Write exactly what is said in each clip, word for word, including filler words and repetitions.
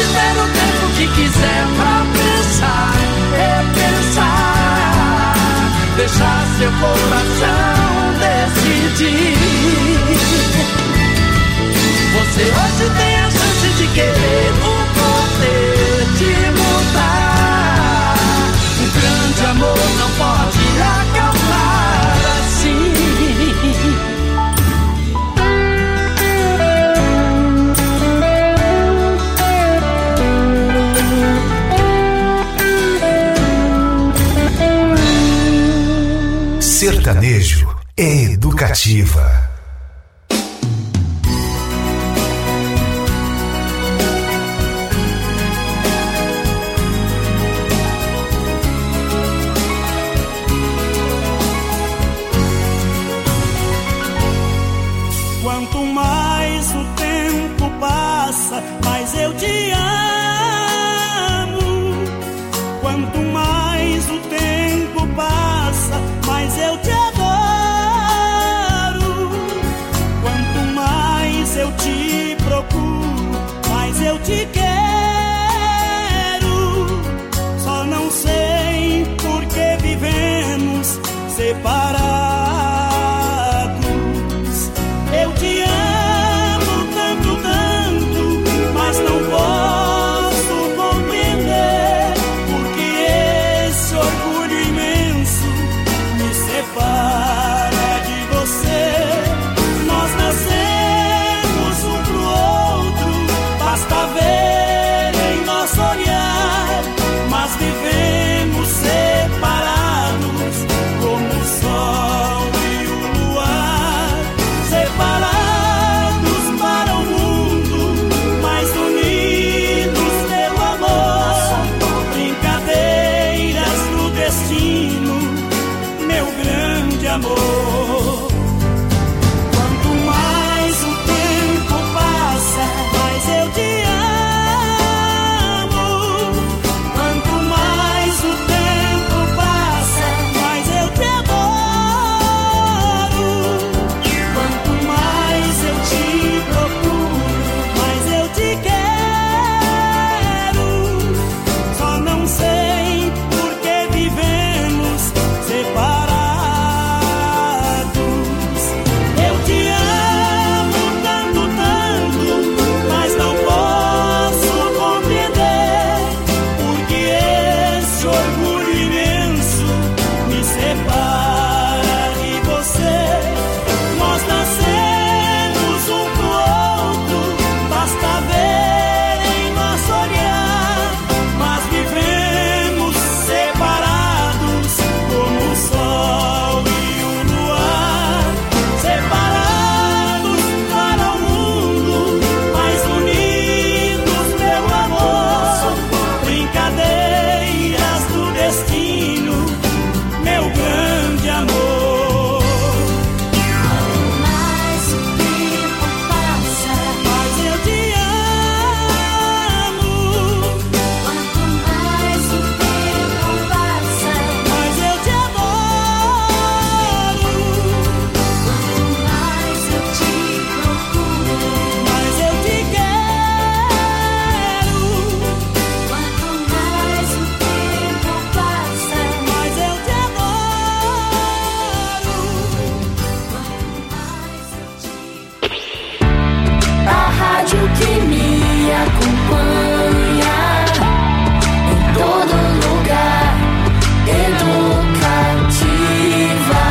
ter o tempo que quiser pra pensar, repensar, deixar seu coração decidir. Você hoje tem a chance de querer o poder de mudar. Um grande amor não pode acabar assim. Sertanejo é Educativa. Quanto mais o tempo passa, mais eu te amo. Quanto mais o tempo passa, mais eu te adoro. Quanto mais eu te procuro, mais eu te quero. Só não sei por que vivemos separados. Eu te amo tanto, tanto, mas não posso compreender porque esse orgulho imenso me separa de você. Nós nascemos um pro outro, basta ver em nosso olhar, mas vivemos separados como o sol e o luar. Separados para o mundo, mas unidos pelo amor. Brincadeiras do destino, meu grande amor. Quanto mais o tempo passa, mais eu te amo. Quanto mais o tempo passa, mais eu te adoro. Quanto mais eu te procuro, mais eu te quero. Só não sei por que vivemos separados. Eu te amo tanto, tanto, mas não posso compreender porque esse orgulho imenso me separa de você. Nós nascemos um pro outro, basta ver em nosso olhar, mas vivemos separados como o sol e o luar. Separados para o mundo, mas unidos pelo amor. Brincadeiras do destino, meu grande amor. Mais o tempo passa, mais eu te amo. Quanto mais o tempo passa, mais eu te adoro. Quanto mais eu te procuro, mais eu te quero. Quanto mais o tempo passa, mais eu te adoro. A rádio que me acompanha em todo lugar, Educativa.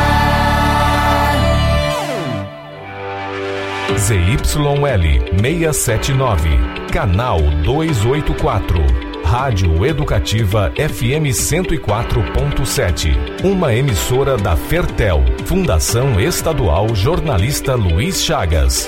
Z Y L seiscentos e setenta e nove, canal duzentos e oitenta e quatro, Rádio Educativa F M cento e quatro ponto sete, uma emissora da Fertel, Fundação Estadual Jornalista Luiz Chagas.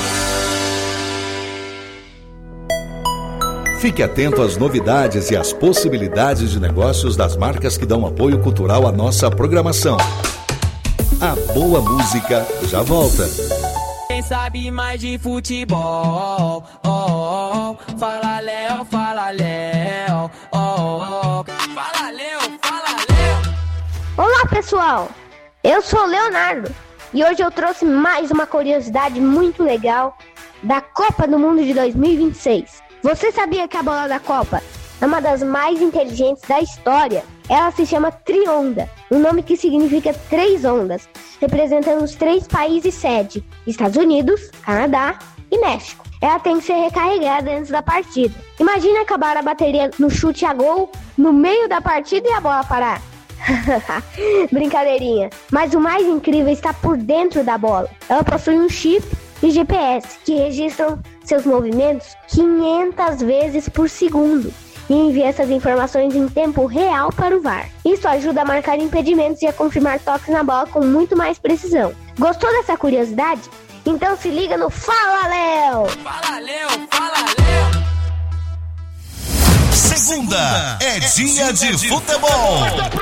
Fique atento às novidades e às possibilidades de negócios das marcas que dão apoio cultural à nossa programação. A boa música já volta. Quem sabe mais de futebol, oh, oh, oh. Fala Léo, fala Léo, oh, oh, oh. Fala Léo, fala Léo. Olá pessoal, eu sou o Leonardo e hoje eu trouxe mais uma curiosidade muito legal da Copa do Mundo de dois mil e vinte e seis. Você sabia que a bola da Copa é uma das mais inteligentes da história? Ela se chama Trionda, um nome que significa três ondas, representando os três países sede, Estados Unidos, Canadá e México. Ela tem que ser recarregada antes da partida. Imagina acabar a bateria no chute a gol no meio da partida e a bola parar. Brincadeirinha. Mas o mais incrível está por dentro da bola. Ela possui um chip e G P S que registram seus movimentos quinhentas vezes por segundo e envia essas informações em tempo real para o V A R. Isso ajuda a marcar impedimentos e a confirmar toques na bola com muito mais precisão. Gostou dessa curiosidade? Então se liga no Fala Léo! Fala Léo, fala Léo! Segunda é dia de futebol.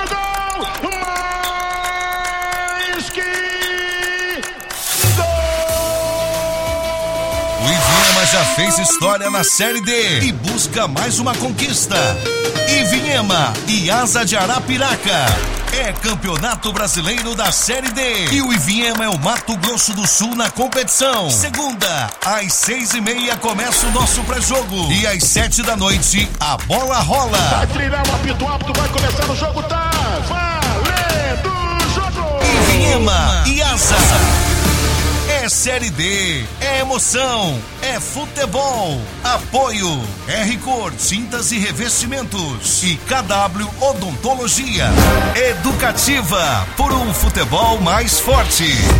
O Ivinhema já fez história na Série D e busca mais uma conquista. Ivinhema e Asa de Arapiraca. É Campeonato Brasileiro da Série D. E o Ivinhema é o Mato Grosso do Sul na competição. Segunda, às seis e meia começa o nosso pré-jogo. E às sete da noite, a bola rola. Vai trilhar o apito apto, vai começar o jogo, tá valendo o jogo. Ivinhema e Asa. É Série D, é emoção, é futebol. Apoio R-Cor, tintas e revestimentos e K W Odontologia. Educativa, por um futebol mais forte.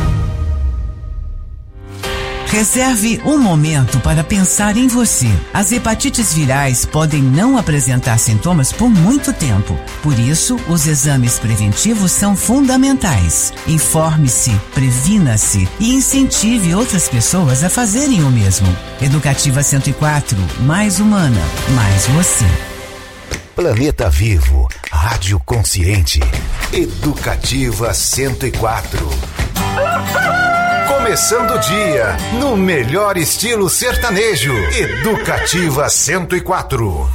Reserve um momento para pensar em você. As hepatites virais podem não apresentar sintomas por muito tempo. Por isso, os exames preventivos são fundamentais. Informe-se, previna-se e incentive outras pessoas a fazerem o mesmo. Educativa cento e quatro, mais humana, mais você. Planeta Vivo, Rádio Consciente, Educativa cento e quatro. Começando o dia, no melhor estilo sertanejo, Educativa cento e quatro.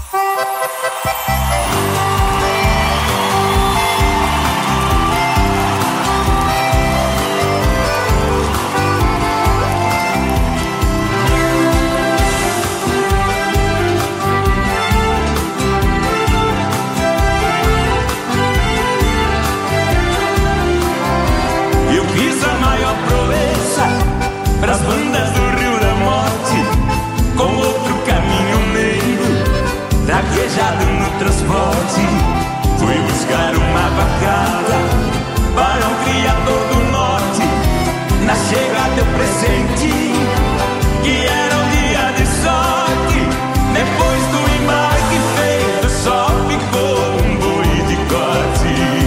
Pras bandas do Rio da Morte, com outro caminho meio, traquejado no transporte, fui buscar uma vacada para um criador do norte. Na chegada eu pressenti que era um dia de sorte. Depois do embarque feito, só ficou um boi de corte.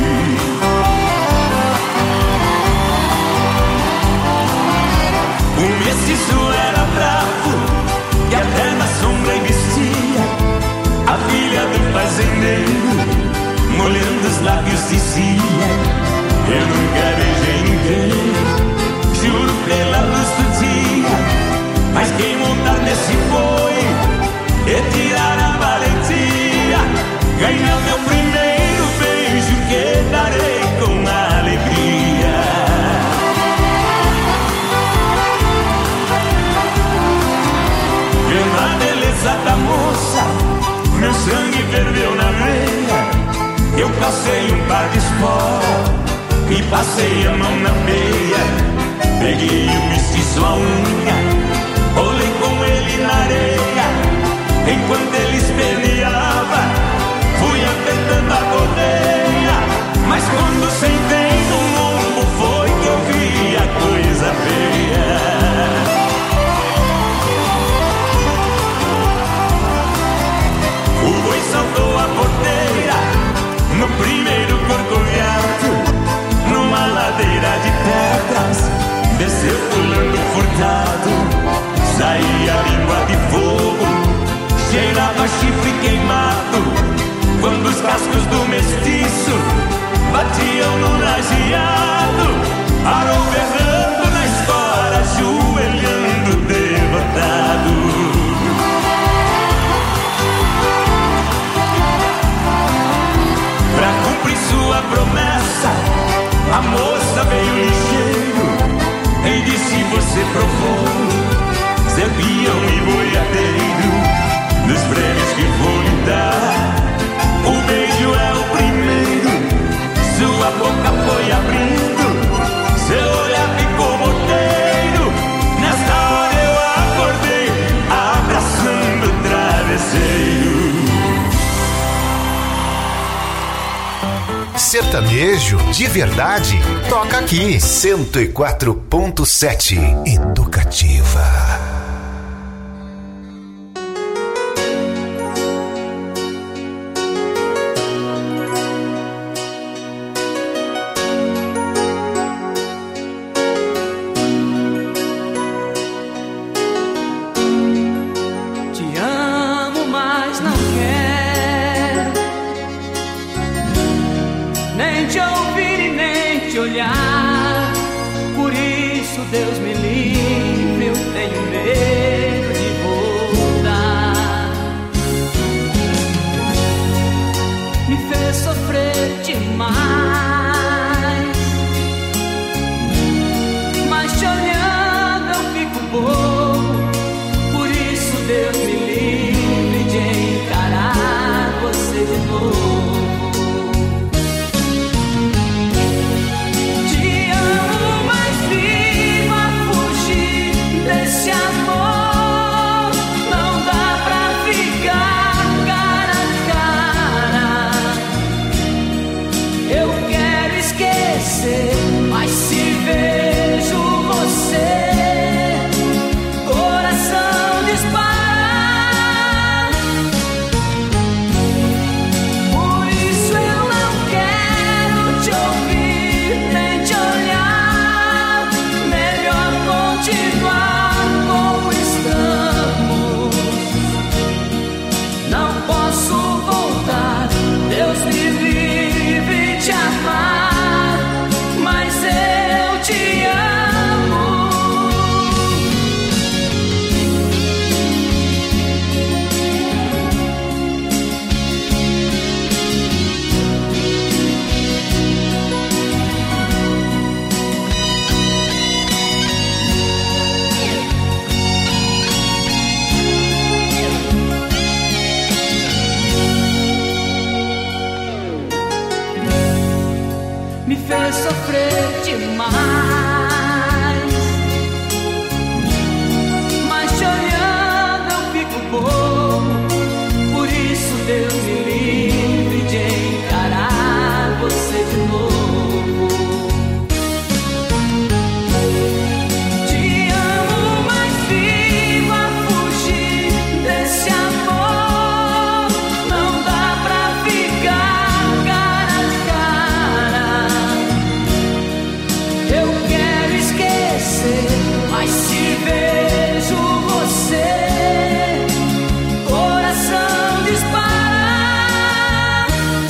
O mestiço era bravo, que até na sombra vestia. A filha do fazendeiro, molhando os lábios, dizia: eu nunca beijei ninguém, juro pela luz do dia. Mas quem montar nesse boi e tirar a valentia, ganha meu primeiro beijo que darei com alegria. Vendo a beleza da moça, meu sangue ferveu na veia. Eu calcei um par de esporas e passei a mão na meia. Peguei o mestiço à unha, olhei com ele na areia. Enquanto ele esperneava, fui apertando a correia. Mas quando sentei no lombo, foi que eu vi a coisa feia. O boi saltou a porteira no primeiro corcoviado, numa ladeira de pedras, desceu pulando furtado. Saía língua de fogo, cheirava chifre queimado, quando os cascos do mestiço batiam no lajeado. Arou berrando na escola, ajoelhando derrotado. Pra cumprir sua promessa, a moça veio ligeiro e disse: você provou ser peão e boiadeiro sertanejo de verdade toca aqui. cento e quatro ponto sete Educativa. Deus me livre, eu tenho medo de voltar. Me fez sofrer demais, mas te olhando eu fico bobo. Por isso Deus me livre de encarar você de novo. Esse amor não dá pra ficar cara a cara. Eu quero esquecer, mas se vejo você, coração dispara. Por isso eu não quero te ouvir nem te olhar. Melhor continuar. Deus me livre de amar, mas eu te amo. Me fez sofrer demais, mas te olhando eu fico bobo. Por isso Deus me livre de encarar você de novo. Te amo, mas vivo a fugir desse amor. Não dá pra ficar cara a cara. Eu quero esquecer, mas se vejo você, coração dispara.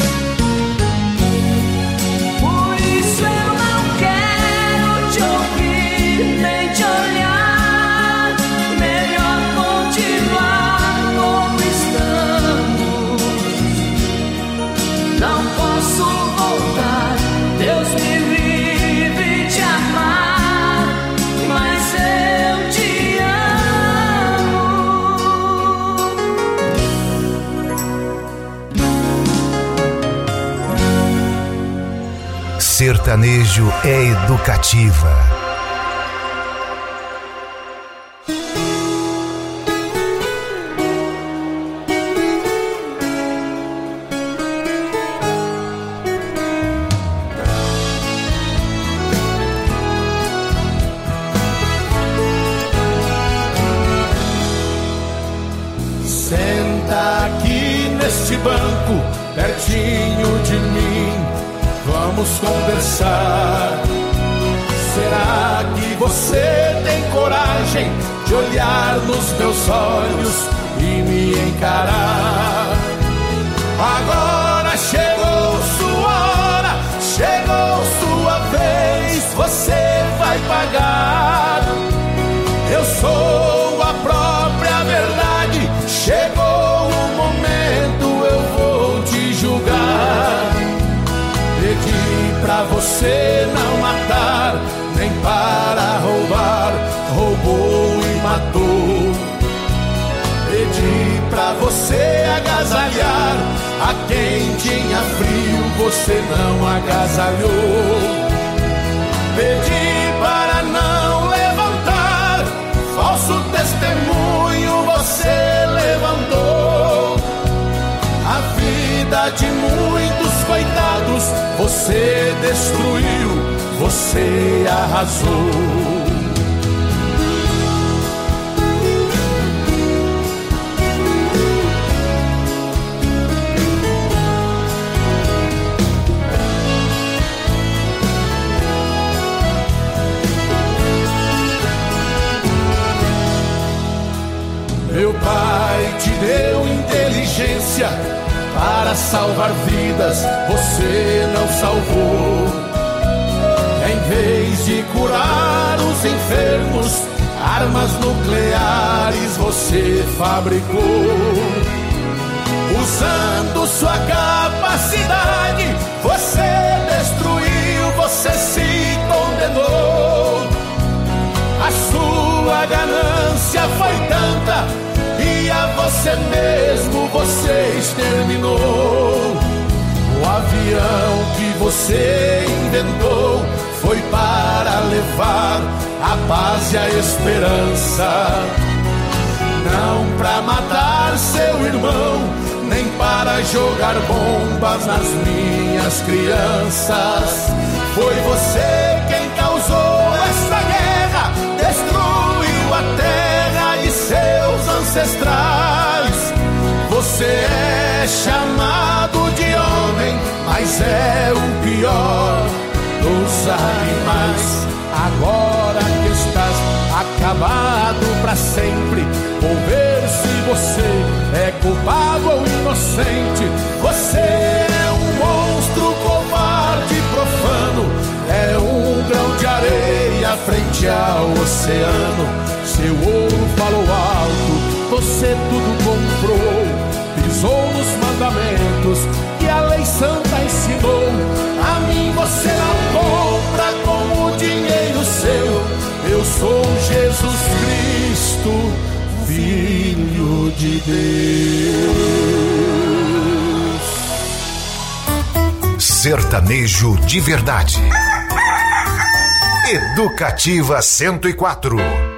Por isso eu não quero te ouvir nem te olhar. Melhor continuar como estamos. Não posso voltar. Deus me livre de amar, mas eu te amo. Sertanejo é educativa. Senta aqui neste banco, pertinho de mim, vamos conversar. Será que você tem coragem de olhar nos meus olhos e me encarar? Agora chegou sua hora, chegou sua vez, você vai pagar. Eu sou a própria verdade, chegou o momento, eu vou te julgar. Pedi pra você não matar, nem para roubar, roubou e matou. Pedi pra você agasalhar, a quem tinha frio você não agasalhou. Pedi para não levantar, falso testemunho você levantou. A vida vida de muitos coitados você destruiu, você arrasou. Meu pai te deu inteligência para salvar vidas, você não salvou. Em vez de curar os enfermos, armas nucleares você fabricou. Usando sua capacidade, você destruiu, você se condenou. A sua ganância foi tanta e a você mesmo você exterminou. O avião que você inventou foi para levar a paz e a esperança, não para matar seu irmão, nem para jogar bombas nas minhas crianças. Foi você quem causou essa guerra, destruiu a terra e seus ancestrais. Você é chamado de homem, mas é o pior dos animais. Agora que estás acabado pra sempre, vou ver se você é culpado ou inocente. Você é um monstro covarde e profano, é um grão de areia frente ao oceano. Seu ouro falou alto, você tudo comprou, pisou nos mandamentos que a lei santa ensinou. A mim você não compra com o dinheiro seu. Eu sou Jesus Cristo, Filho de Deus. Sertanejo de verdade. Educativa cento e quatro.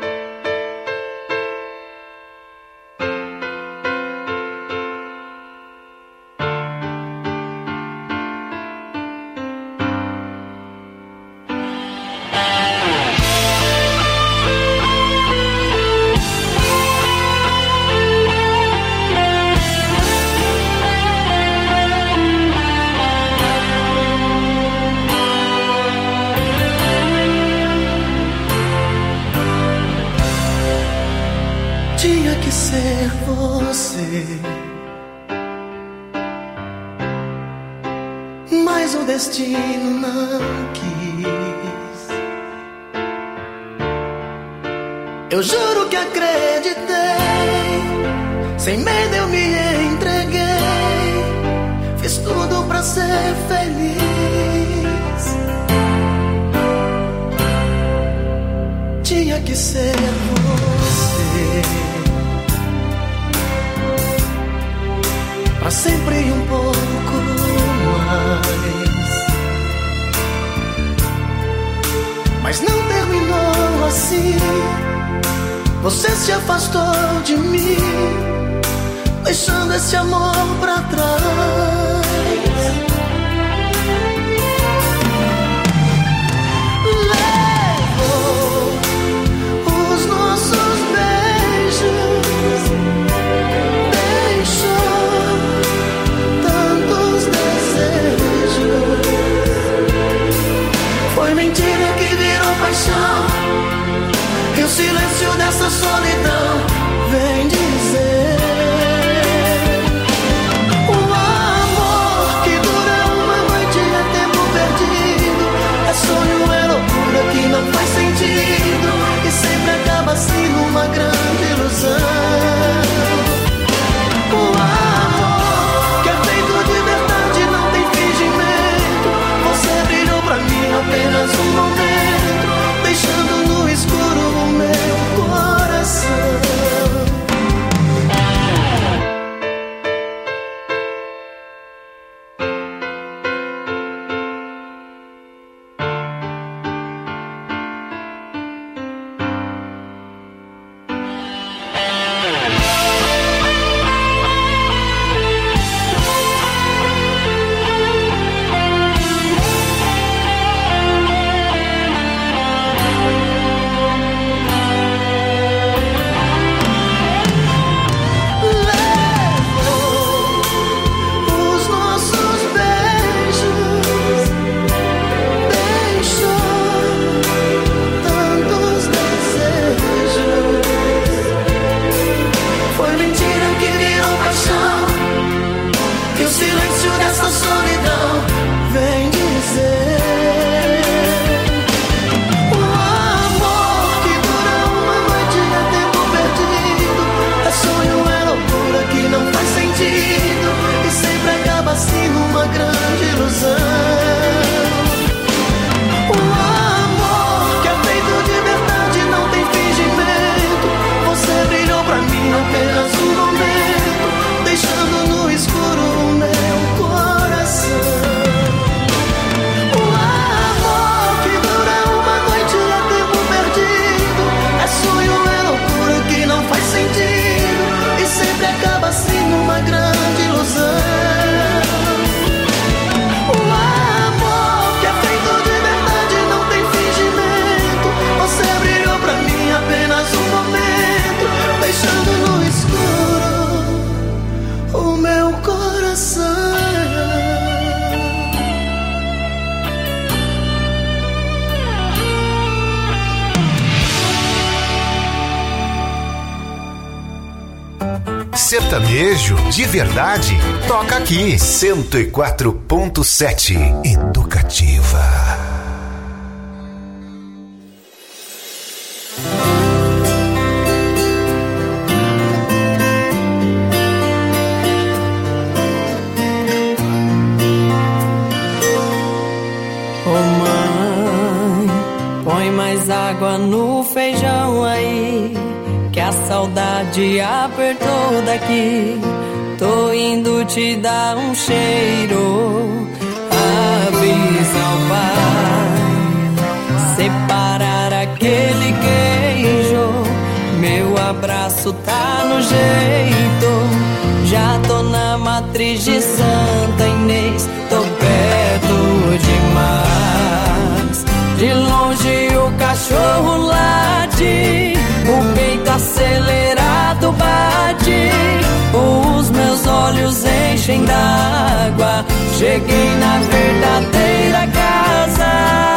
Eu juro que acreditei, sem medo eu me entreguei, fiz tudo pra ser feliz. Tinha que ser você, pra sempre um pouco mais. Mas não terminou assim. Você se afastou de mim, deixando esse amor pra trás. Levou os nossos beijos, deixou tantos desejos. Foi mentira que virou paixão. E o silêncio dessa solidão vem dizer: na solidão, vem dizer. O amor que dura uma noite é tempo perdido, é sonho, é loucura que não faz sentido e sempre acaba assim numa grande ilusão. O amor que é feito de verdade não tem fingimento, você brilhou pra mim apenas um momento, deixando no escuro o meu coração. O amor que dura uma noite é tempo perdido, é sonho, é loucura que não faz sentido e sempre acaba assim numa grande ilusão. O amor que é feito de verdade não tem fingimento, você brilhou pra mim apenas um momento, deixando no escuro o meu coração. Sertanejo de verdade, toca aqui. cento e quatro ponto sete Educativa. Ô mãe, põe mais água no feijão aí, que a saudade apertou daqui. Tô indo te dar um cheiro, avisa ao pai, separar aquele queijo. Meu abraço tá no jeito, já tô na matriz de Santa Inês. Tô perto demais, de longe o cachorro late, o peito acelerado bate, os meus olhos enchem d'água. Cheguei na verdadeira casa.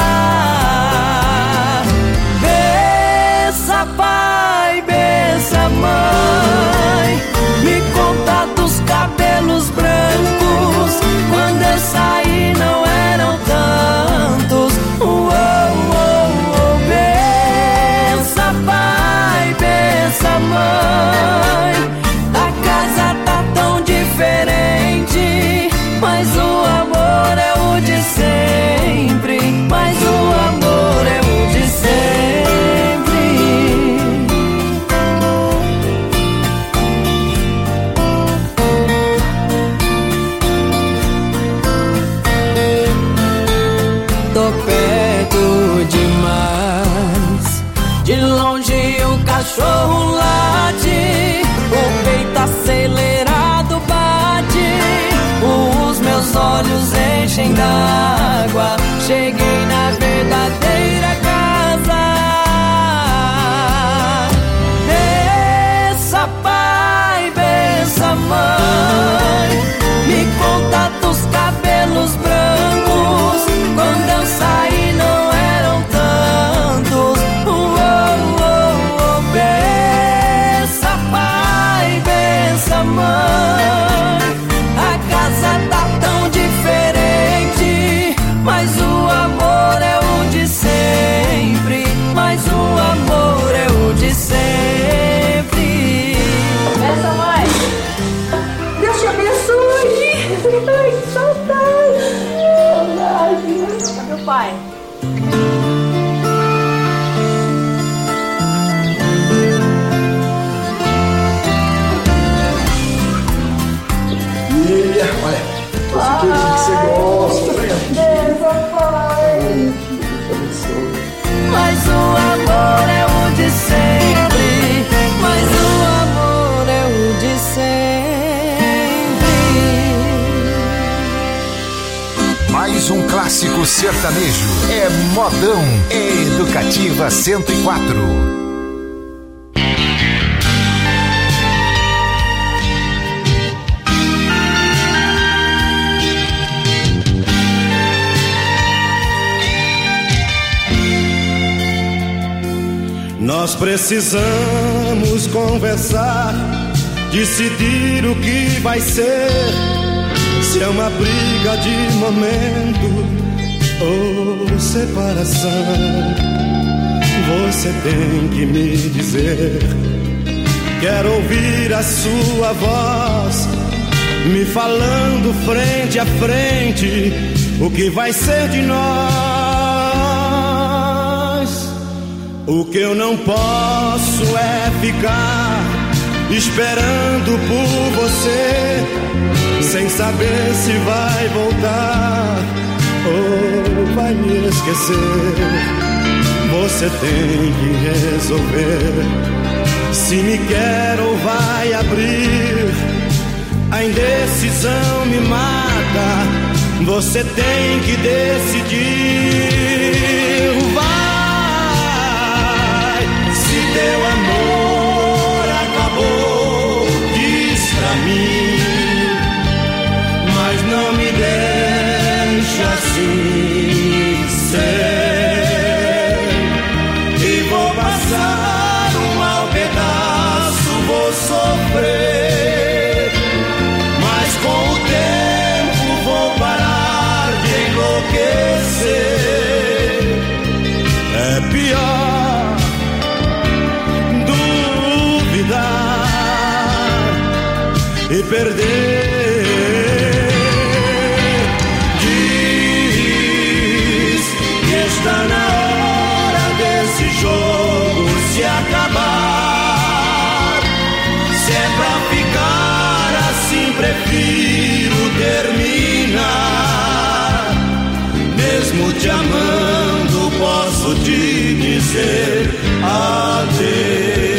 Bença pai, bença mãe, me conta dos cabelos brancos, quando eu saí não eram tantos. Oh, oh, oh, bença pai, bença mãe, a casa tá tão diferente, mas o amor é o de sempre, mas o amor é o de sempre. Tô perto demais, de longe o cachorro late, o peito acelerado bate, os meus olhos enchem d'água. Cheguei na verdadeira casa. Bença pai, bença mãe, me conta dos cabelos brancos, quando eu saí não eram tantos. Oh, oh, oh, bença pai, bença mãe, a casa tá tão diferente, mas o amor é o de sempre, mas o amor é o de sempre. Benção, mãe. Deus te abençoe. Ai, que saudade. Saudade. Cadê o pai? E olha, esse queijinho que você gosta. Benção, pai. Mas o amor é o de sempre, mas o amor é o de sempre. Mais um clássico sertanejo. É modão. É Educativa cento e quatro. Nós precisamos conversar, decidir o que vai ser. Se é uma briga de momento ou separação, você tem que me dizer. Quero ouvir a sua voz me falando frente a frente o que vai ser de nós. O que eu não posso é ficar esperando por você, sem saber se vai voltar ou vai me esquecer. Você tem que resolver se me quer ou vai abrir. A indecisão me mata, você tem que decidir. Vai, se teu amor acabou, diz pra mim, mas não me deixa assim ser. E vou passar um mau pedaço, vou sofrer, mas com o tempo vou parar de enlouquecer. É pior duvidar e perder. Diz que está na hora desse jogo se acabar. Se é pra ficar assim, prefiro terminar. Mesmo te amando, posso te dizer adeus.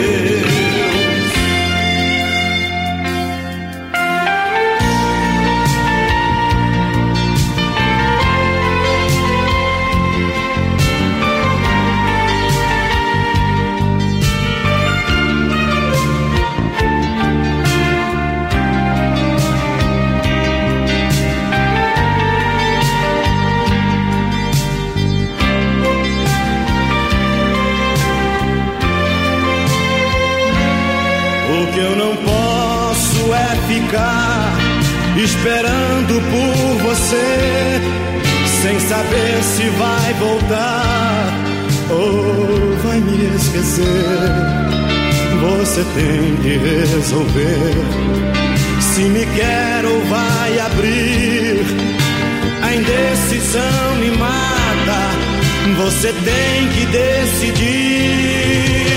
O que eu não posso é ficar esperando por você, sem saber se vai voltar ou vai me esquecer. Você tem que resolver se me quer ou vai abrir. A indecisão me mata, você tem que decidir.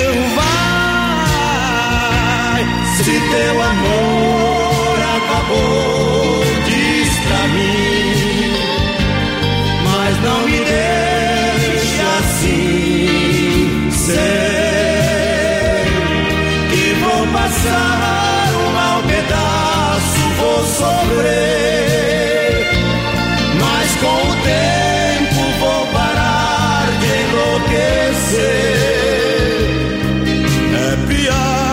Se teu amor acabou, diz pra mim, mas não me deixe assim ser. Que vou passar um mau pedaço, vou sofrer, mas com o tempo vou parar de enlouquecer. É pior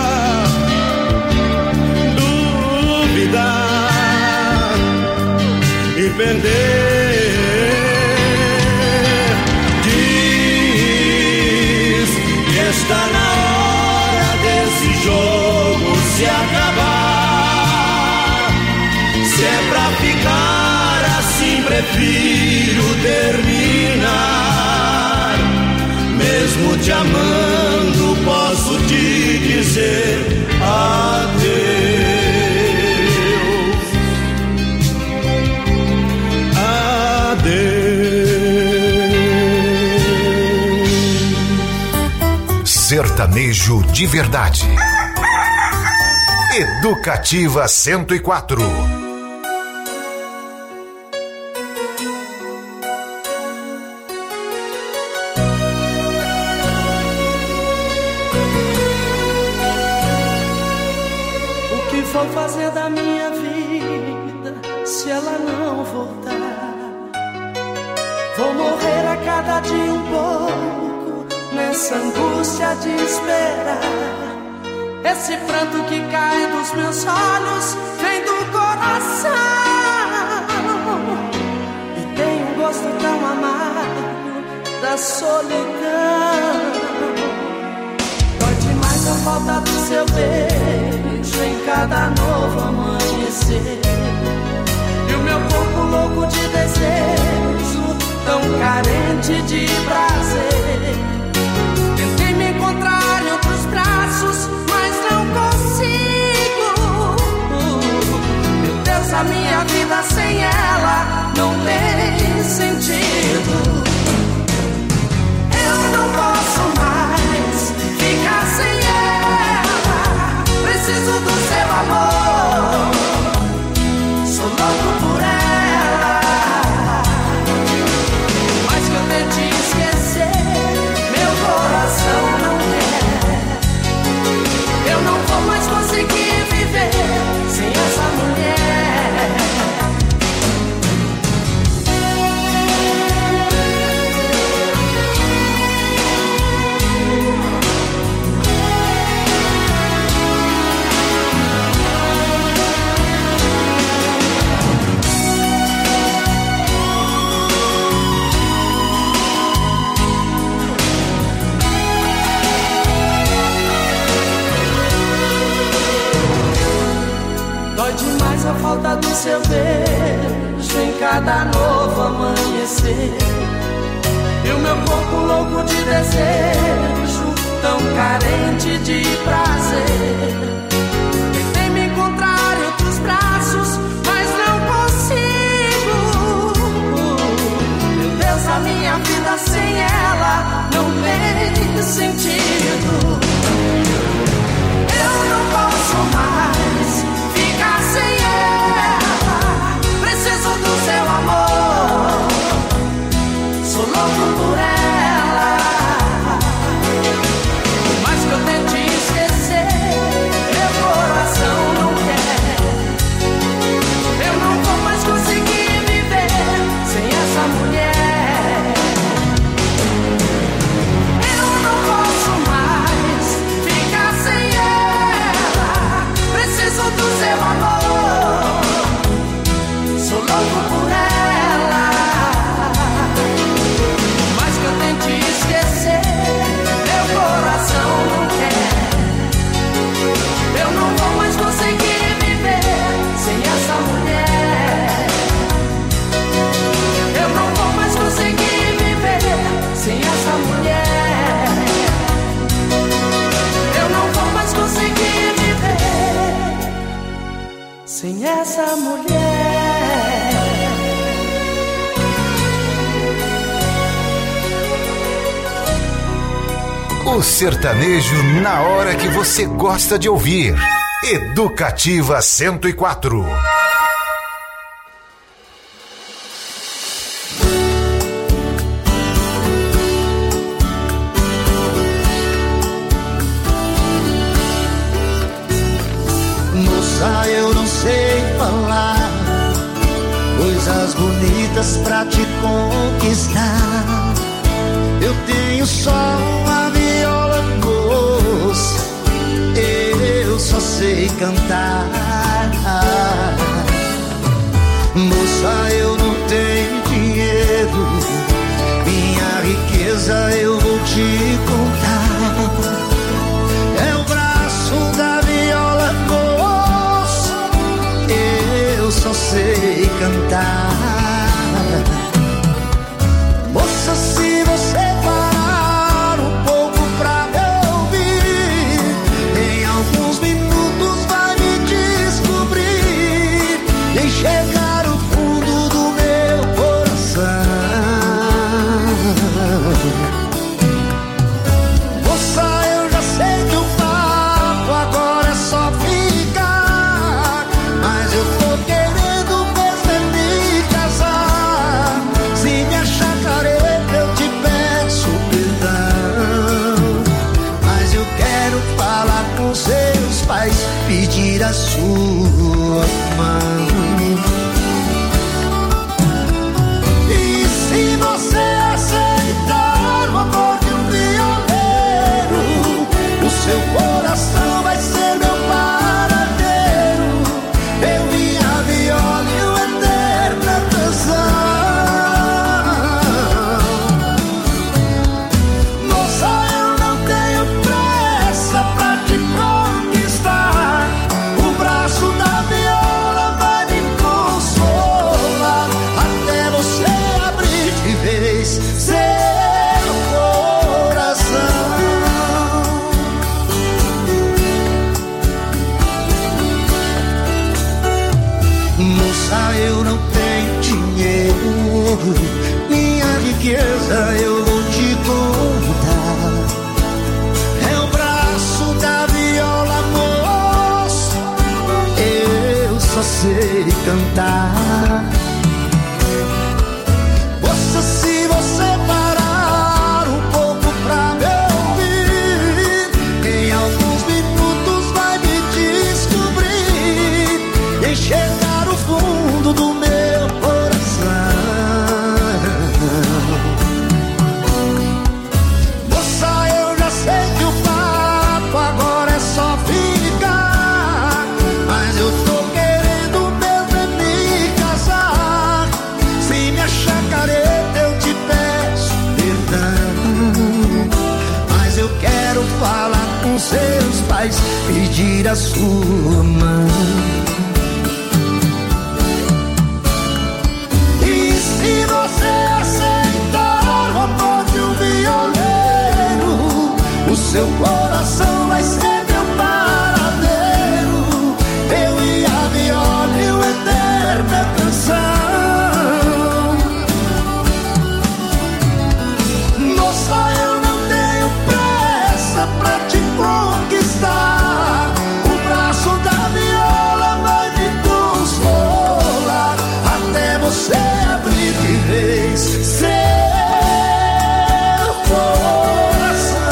e perder. Diz que está na hora desse jogo se acabar. Se é pra ficar assim, prefiro terminar. Mesmo te amando, posso te dizer adeus. Sertanejo de verdade. Educativa cento e quatro. O que vou fazer da minha vida se ela não voltar? Vou morrer a cada dia um pouco nessa angústia de esperar. Esse pranto que cai dos meus olhos vem do coração e tem um gosto tão amargo da solidão. Dói demais a falta do seu beijo em cada novo amanhecer. carente de prazer. Tentei me encontrar em outros braços, mas não consigo. Meu Deus, a minha vida sem ela não tem sentido. Eu não posso mais ficar sem ela. Preciso do seu amor. Sou louco por ela. Mas que eu tente esquecer, meu coração não quer. Eu não vou mais conseguir viver sem essa mulher. Dói demais a falta do seu beijo em cada novo amanhecer. E o meu corpo louco de desejo, tão carente de prazer. Tentei me encontrar em outros braços, mas não consigo. Meu Deus, a minha vida sem ela não tem sentido. Eu não posso mais ficar sem ela. Preciso do seu amor. Sou louco por ela. Mas que eu tente esquecer, meu coração não quer. Eu não vou mais conseguir viver sem essa mulher. Eu não posso mais ficar sem ela. Preciso do seu amor. Sou louco por ela. Mas que eu tente esquecer, meu coração não quer. Eu não vou mais conseguir viver sem essa mulher. Eu não vou mais conseguir viver sem essa mulher. Eu não vou mais conseguir viver sem essa mulher. O sertanejo na hora que você gosta de ouvir. Educativa cento e quatro. Moça, eu não sei falar coisas bonitas pra te conquistar. Eu tenho só uma viola doce, eu só sei cantar. Moça, eu não tenho dinheiro, minha riqueza eu vou te contar. É o braço da viola doce, eu só sei cantar. Moça, se você parar um pouco pra me ouvir, em alguns minutos vai me descobrir e enxergar o fundo do meu coração. Moça, eu já sei que o papo agora é só ficar, mas eu tô querendo mesmo me casar. Se me achar careta eu te peço perdão, mas eu quero falar com seus pais, pedir a sua mão. E se você aceitar o amor de um violeiro, o seu coração vai ser meu paradeiro. Eu e a viola e uma eterna canção. Moça, eu não tenho pressa pra te conquistar. O braço da viola vai Moça, eu não tenho dinheiro, minha riqueza eu vou te contar. É o braço da viola, moça, eu só sei cantar. Moça, se você parar um pouco pra me ouvir, em alguns minutos vai me descobrir e enxergar o fundo do meu coração. Moça, eu já sei que o papo agora é só ficar, mas eu tô querendo mesmo é me casar. Se me achar careta eu te peço perdão, mas eu quero falar com seus pais, pedir a sua mão. E se você aceitar o amor de um violeiro, o seu coração vai ser meu paradeiro. Eu e a viola e o eterna canção. Moça, eu não tenho pressa pra te conquistar. O braço da viola vai me consolar até você abrir de vez seu coração.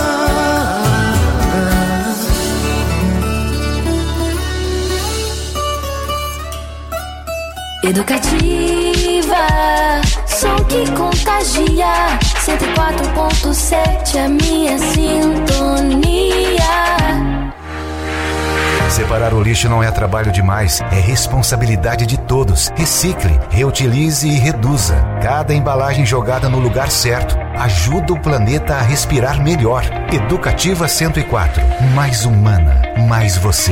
Educativa, som que contagia. Cento e quatro ponto sete, a minha sintonia. Separar o lixo não é trabalho demais, é responsabilidade de todos. Recicle, reutilize e reduza. Cada embalagem jogada no lugar certo ajuda o planeta a respirar melhor. Educativa cento e quatro, mais humana, mais você.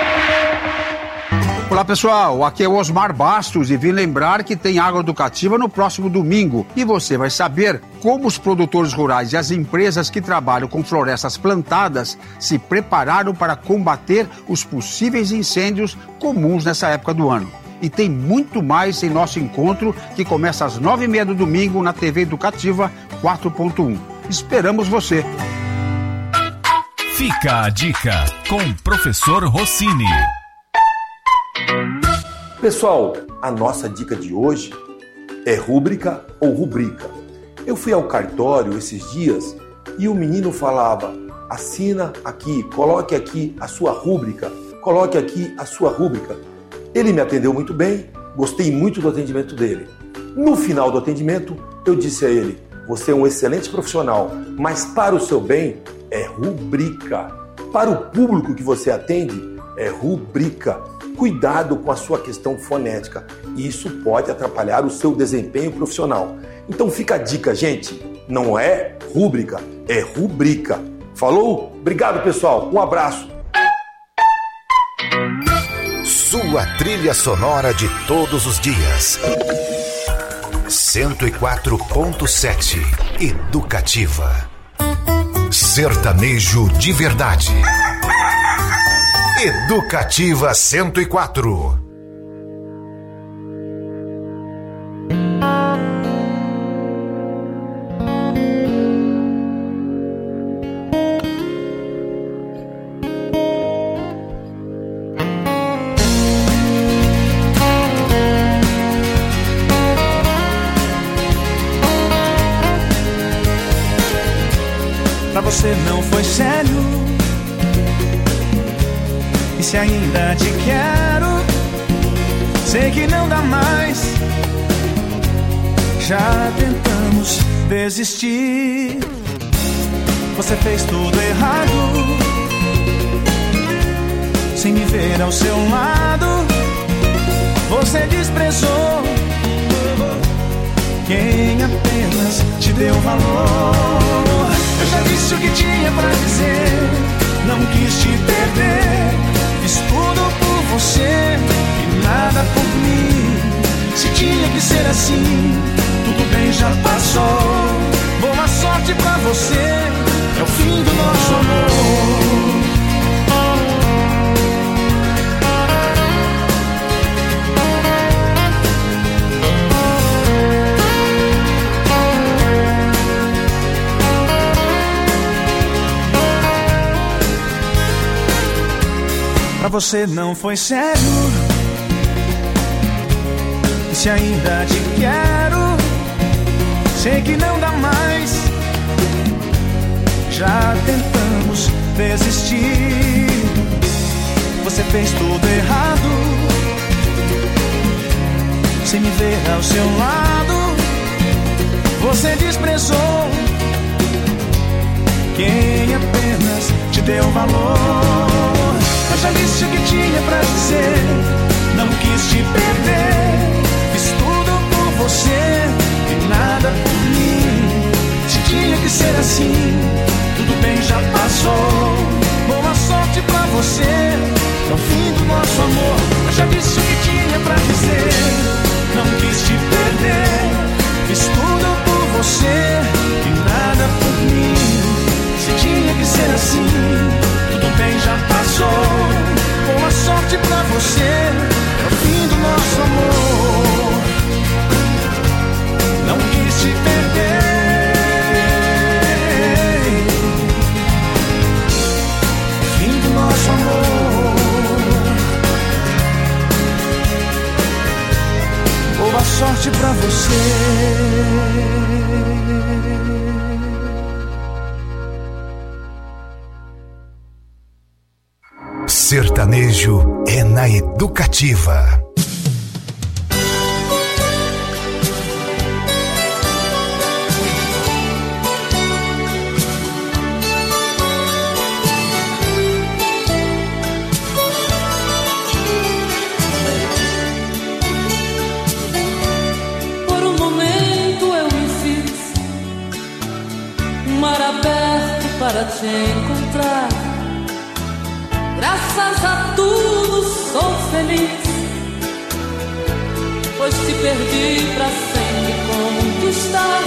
Olá pessoal, aqui é o Osmar Bastos e vim lembrar que tem Agroeducativa no próximo domingo e você vai saber como os produtores rurais e as empresas que trabalham com florestas plantadas se prepararam para combater os possíveis incêndios comuns nessa época do ano. E tem muito mais em nosso encontro que começa às nove e meia do domingo na T V Educativa quatro ponto um. Esperamos você! Fica a dica com o professor Rossini. Pessoal, a nossa dica de hoje é rúbrica ou rubrica. Eu fui ao cartório esses dias e o menino falava: assina aqui, coloque aqui a sua rúbrica, coloque aqui a sua rúbrica. Ele me atendeu muito bem, gostei muito do atendimento dele. No final do atendimento, eu disse a ele: você é um excelente profissional, mas para o seu bem é rubrica. Para o público que você atende é rubrica. Cuidado com a sua questão fonética. Isso pode atrapalhar o seu desempenho profissional. Então fica a dica, gente. Não é rúbrica, é rubrica. Falou? Obrigado, pessoal. Um abraço. Sua trilha sonora de todos os dias. cento e quatro ponto sete. Educativa. Sertanejo de verdade. Educativa cento e quatro. Pra você não foi sério. E se ainda te quero, sei que não dá mais. Já tentamos desistir. Você fez tudo errado, sem me ver ao seu lado. Você desprezou quem apenas te deu valor. Eu já disse o que tinha pra dizer, não quis te perder. Fiz tudo por você e nada por mim. Se tinha que ser assim, tudo bem, já passou. Boa sorte pra você, é o fim do nosso amor. você não foi sério. E se ainda te quero, sei que não dá mais. Já tentamos desistir. Você fez tudo errado, sem me ver ao seu lado. Você desprezou quem apenas te deu valor. Eu já disse o que tinha pra dizer, não quis te perder. Fiz tudo por você e nada por mim. Se tinha que ser assim, tudo bem, já passou. Boa sorte pra você, é o fim do nosso amor. Eu já disse o que tinha pra dizer, não quis te perder. Fiz tudo por você e nada por mim. Se tinha que ser assim, tudo bem, já passou. Boa sorte pra você, é o fim do nosso amor. Não quis te perder. Fim do nosso amor. Boa sorte pra você. Sertanejo é na Educativa. Por um momento eu me fiz um mar aberto para te encontrar. Graças a tudo sou feliz, pois te perdi pra sempre conquistar.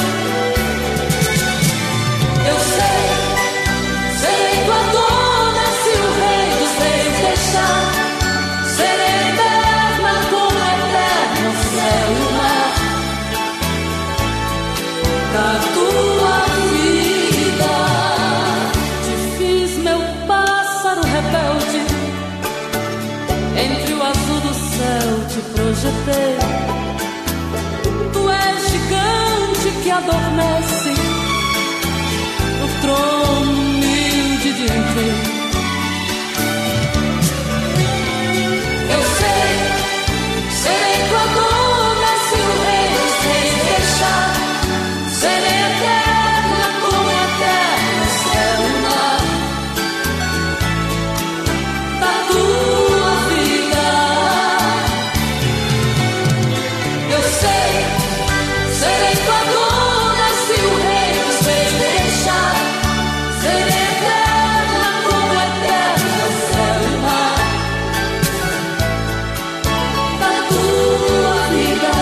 Eu sei, serei tua dona se o rei dos reis deixar. Serei eterna como eterno o céu e o mar. Da tua vida te fiz meu pássaro rebelde, entre o azul do céu te projetei. Tu és gigante que adormece no trono humilde de um rei. Eu sei, serei tua dona se o rei dos reis deixar. Serei eterna como eterno o céu e o mar. Da tua vida eu sei, serei tua dona se o rei dos reis deixar. Serei eterna como eterno o céu e o mar. Da tua vida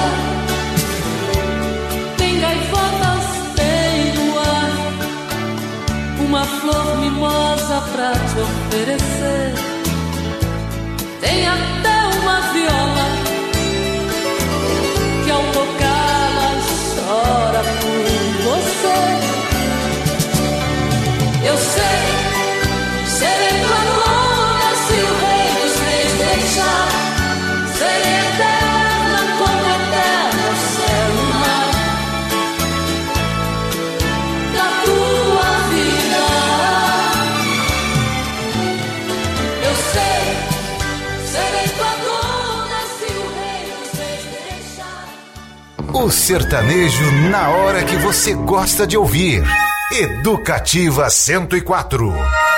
tem gaivotas, tem no ar uma flor mimosa pra te oferecer. Tem até uma viola que ao tocá-la chora por você. Eu sei, serei tua dona se o rei dos reis deixar. Serei eterna como eterno o céu e o mar. Da tua vida eu sei, serei tua dona se o rei dos reis deixar. O sertanejo na hora que você gosta de ouvir. Educativa cento e quatro.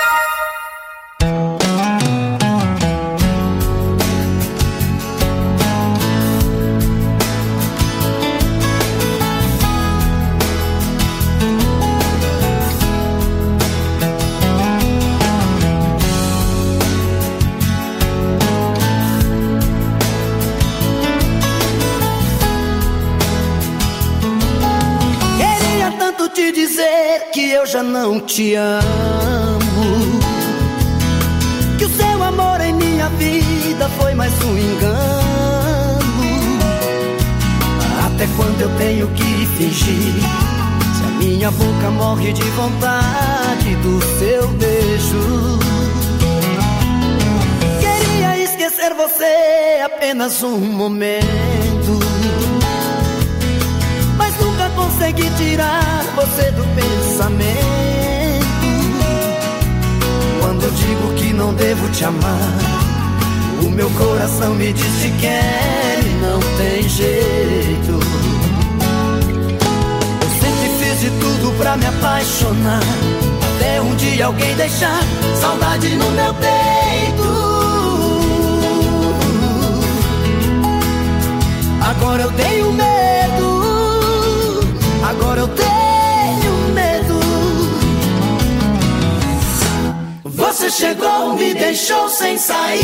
Queria tanto te dizer que eu já não te amo, que o seu amor em minha vida foi mais um engano. Até quando eu tenho que fingir, se a minha boca morre de vontade do seu beijo? Queria esquecer você apenas um momento, mas nunca consegui tirar você do pensamento. Quando eu digo que não devo te amar, o meu coração me diz que quer e não tem jeito. Eu sempre fiz de tudo pra me apaixonar, até um dia alguém deixar saudade no meu peito. Agora eu tenho medo, agora eu tenho medo. Você chegou, me deixou sem saída,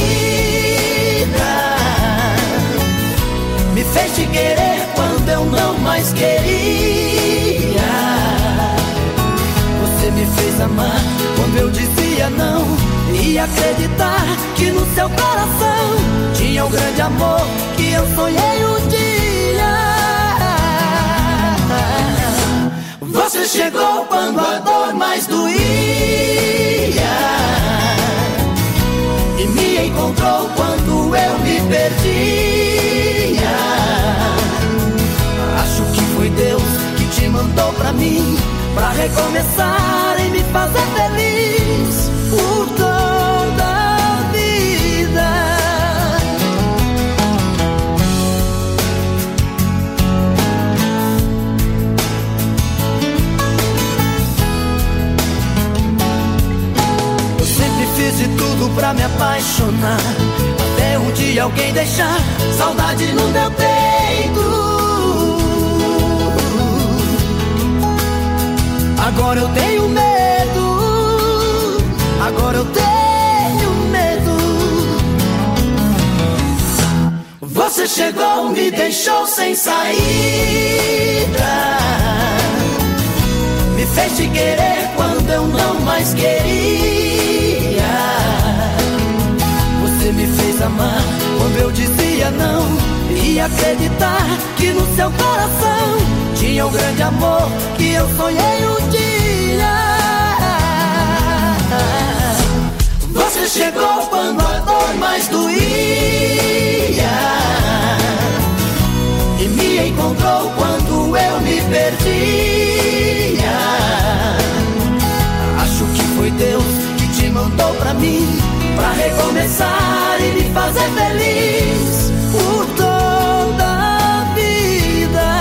me fez te querer quando eu não mais queria. Você me fez amar quando eu dizia não, e acreditar que no seu coração tinha um grande amor que eu sonhei um dia. Você chegou quando a dor mais doía e me encontrou quando eu me perdia. Acho que foi Deus que te mandou pra mim, pra recomeçar e me fazer feliz por toda a vida. Eu sempre fiz de tudo pra me apaixonar, até um dia alguém deixar saudade no meu peito. Agora eu tenho medo, agora eu tenho medo. Você chegou, me deixou sem saída, me fez te querer quando eu não mais queria. Você me fez amar quando eu dizia não, e acreditar que no seu coração tinha um grande amor que eu sonhei um dia. Você chegou quando a dor mais doía e me encontrou quando eu me perdia. Acho que foi Deus que te mandou pra mim, pra recomeçar e me fazer feliz por toda a vida.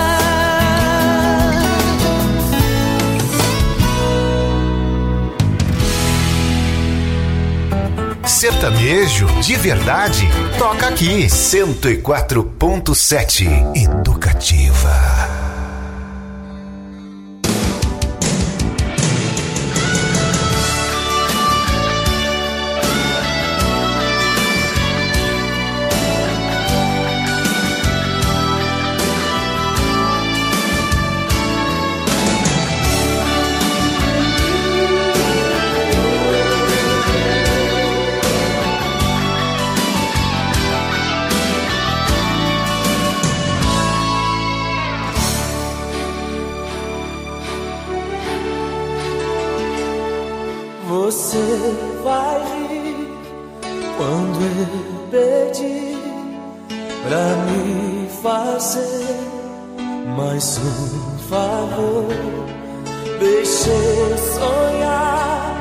Sertanejo de verdade, toca aqui. cento e quatro ponto sete Educativa. Você vai rir quando eu pedi pra me fazer mais um favor. Deixei sonhar,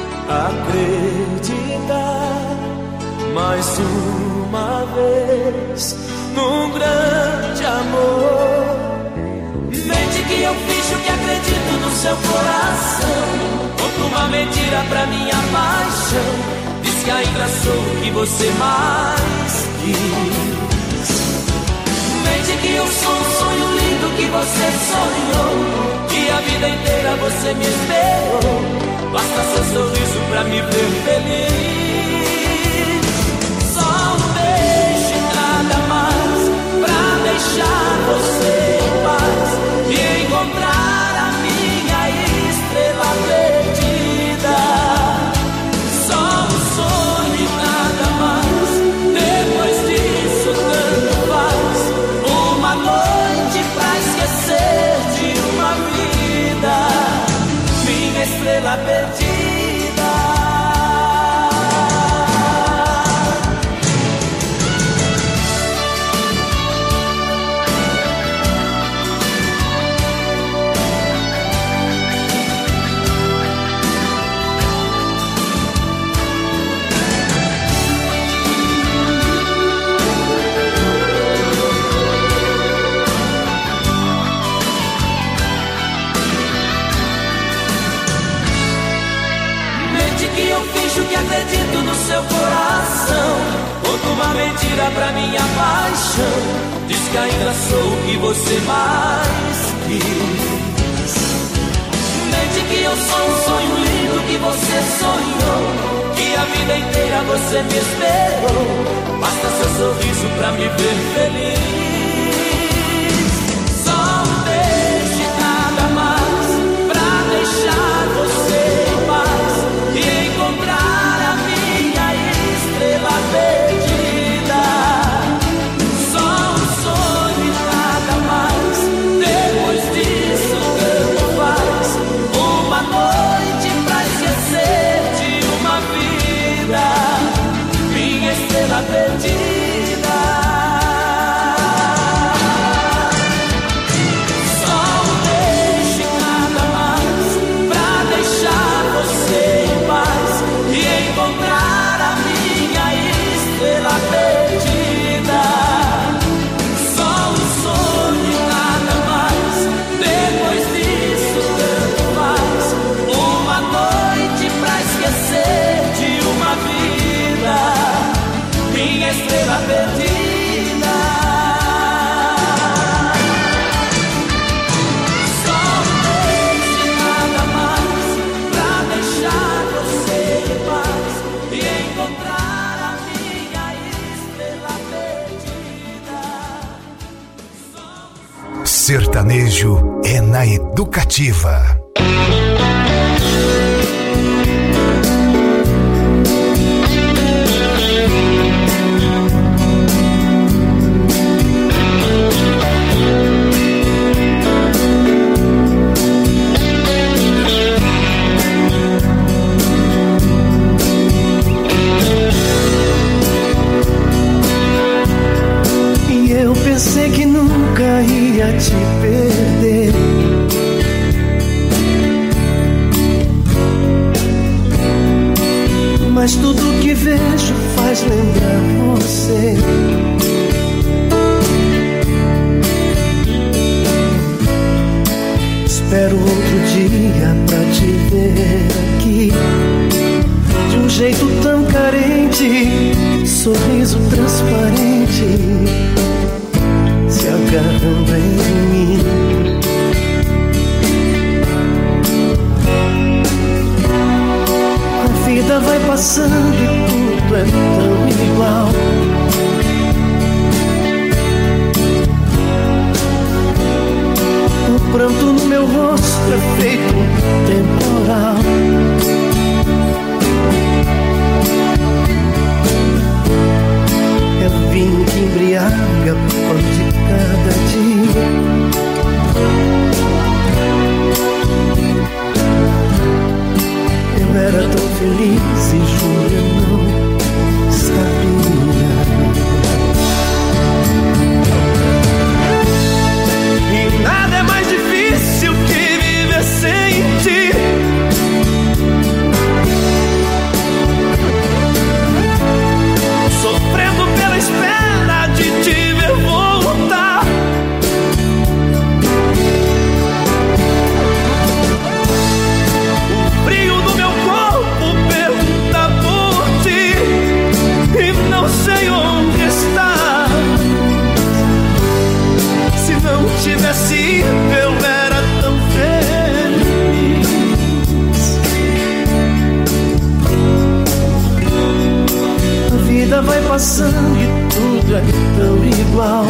acreditar mais uma vez num grande amor. Mente que eu finjo que acredito no seu coração, conto uma mentira pra minha paixão. Diz que ainda sou o que você mais quis. Mente que eu sou um sonho lindo que você sonhou, que a vida inteira você me esperou. Basta seu sorriso pra me ver feliz. Só um beijo e nada mais pra deixar você em paz e encontrar a minha estrela perdida. Só um sonho e nada mais. Depois disso tanto faz. Uma noite pra esquecer de uma vida, minha estrela perdida. que ainda sou o que você mais quis. Mente que eu sou um sonho lindo que você sonhou, que a vida inteira você me esperou. Basta seu sorriso pra me ver feliz. Só um beijo e nada mais pra deixar você em paz e encontrar a minha estrela perdida. Só um sonho e nada mais. Depois disso tanto faz. Uma noite pra esquecer de uma vida, minha estrela perdida. Estrela perdida. Só um beijo e nada mais pra deixar você em paz e encontrar a minha estrela perdida. Sertanejo é na Educativa. Pensei que nunca ia te perder, mas tudo que vejo faz lembrar você. Espero outro dia pra te ver aqui, de um jeito tão carente, sorriso transparente, se agarrando em mim. A vida vai passando e tudo é tão igual. O pranto no meu rosto é feito um temporal. É o vinho que embriaga pão de cada dia. Eu era tão feliz e juro eu não sabia. E nada é mais difícil que viver sem ti. Sofrendo pela espera de te ver voltar. O frio do meu corpo pergunta por ti e não sei onde está. Se não tivesse ido eu era tão feliz. A vida vai passando e tudo é tão igual.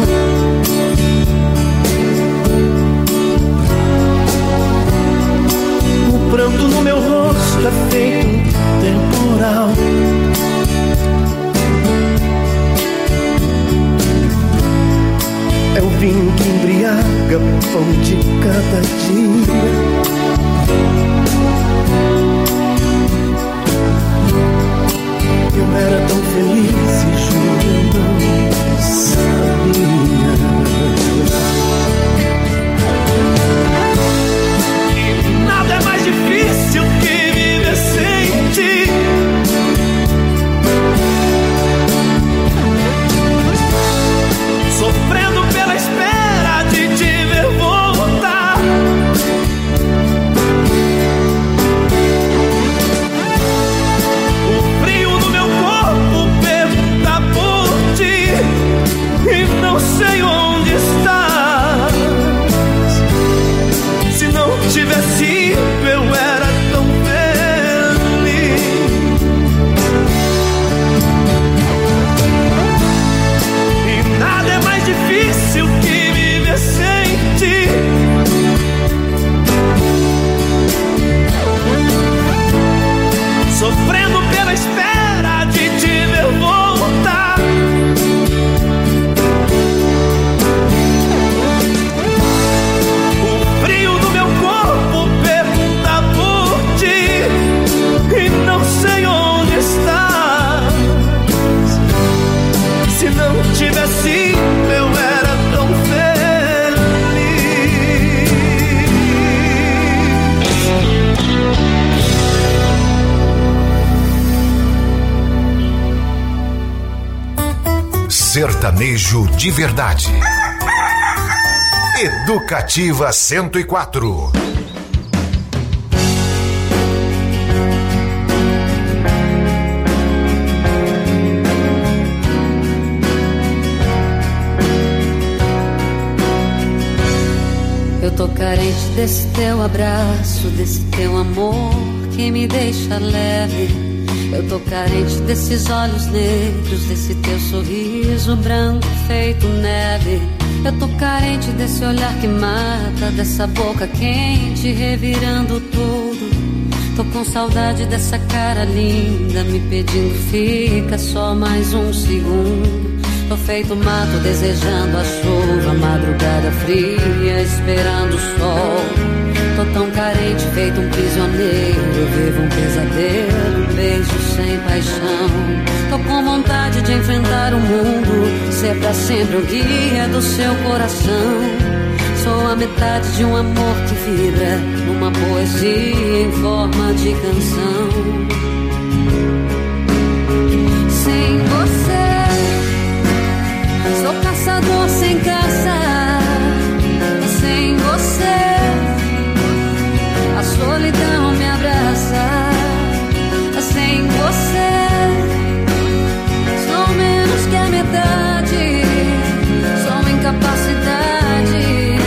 O pranto no meu rosto é feito um temporal. É o vinho que embriaga pão de cada dia. Eu era tão feliz e juro eu não sabia. E nada é mais difícil que viver sem ti. Sofrendo pela espera de te ver voltar. ti. Sofrendo pela espera de te ver voltar. O frio do meu corpo pergunta por ti e não sei onde estás. Se não tivesse eu era tão feliz. Sertanejo de verdade. Educativa cento e quatro. Eu tô carente desse teu abraço, desse teu amor que me deixa leve. Eu tô carente desses olhos negros, desse teu sorriso branco feito neve. Eu tô carente desse olhar que mata, dessa boca quente revirando tudo. Tô com saudade dessa cara linda me pedindo fica só mais um segundo. Tô feito mato desejando a chuva, madrugada fria esperando o sol. Tô tão carente, feito um prisioneiro, vivo um pesadelo, um beijo sem paixão. Tô com vontade de enfrentar o mundo, ser pra sempre o guia do seu coração. Sou a metade de um amor que vibra numa poesia em forma de canção. Sem você, sou caçador sem caça.